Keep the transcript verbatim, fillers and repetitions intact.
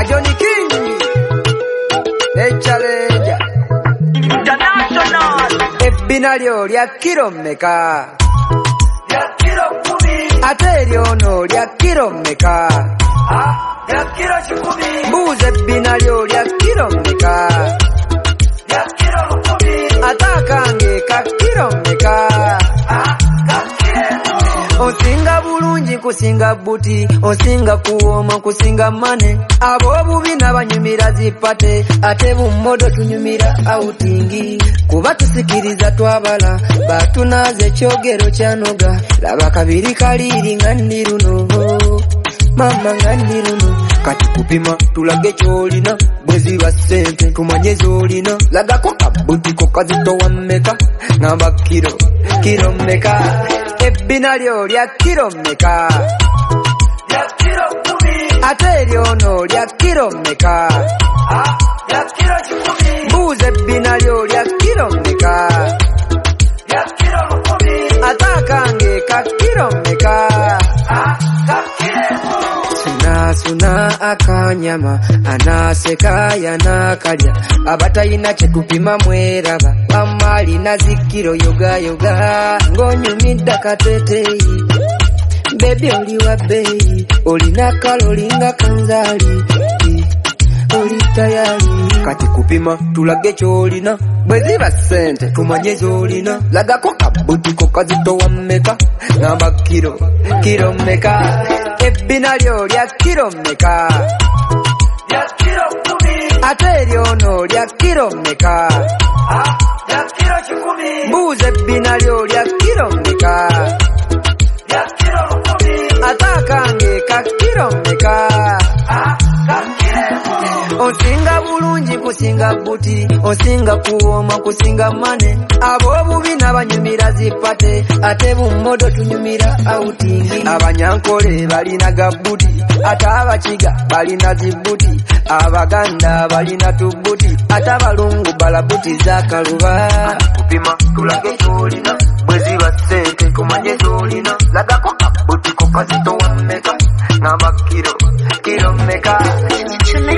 Ajoni King Echaleja International. Ebinalyo lya kilo meka Lya kilo kumi. ate lyono lya kilo meka Ah, lya kilo kikumi. mbuuza ebinalyo lya kilo meka Lya kilo kumi. ate akange ka kilo meka Ah, ka kilo. Osinga bulungi kusinga buti, osinga kuwoma kusinga mane. Ab'obubi n'abanyumira zipate, ate bummodo tunyumira outingi. Kuba tusikiriza twabala, batunaze ekyogero kyanoga. Laba kabiri kaliiri nga ndi luno, mama nga ndi luno. Kati kupima tulage kyolina, bwe ziba ssente tumanye z'olina. Lagako kabutiko kazitowa mmeka, ngamba kiro, kiro mmeka. Ebinalyo lya kilo meka Lya kilo kumi. ate lyono lya kilo meka Ah, lya kilo kikumi. mbuuza ebinalyo lya kilo meka Lya kilo kumi. ate akange ka kilo meka Ah, ka kilo. Suna suna akanyama anaseka yanakalya abatayina kyetupima mweraba bamali na zikiro yoga yoga ng'onyumidda kateteyi bebi oli wa beyi olina kaloli nga kanzaali oli tayali kati kupima tulage kyolina bwe ziba ssente tumanye z'olina lagako kabutiko kazitowa mmeka ngamba kiro kiro mmeka ebinalyo lya kilo meka Lya kilo kumi. ate lyono lya kilo meka Ah, lya kilo kikumi. mbuuza ebinalyo lya kilo meka Lya kilo kumi. ate akange ka kilo meka Ah, ka kilo. Osinga bulungi kusinga buti, osinga kuwoma kusinga mane. Ab'obubi n'abanyumira zipate, ate bummodo tunyumira outingi. Abanyankole balina gabuti, ate abakiga balina zibuti. Abaganda balina tubuti, ate abalungu balabuti zakaluba. Kupima tulage kyolina, bwe ziba ssente tumanye z'olina. Lagako kabutiko kazitowa mmeka, ngamba kiro, kiro mmeka.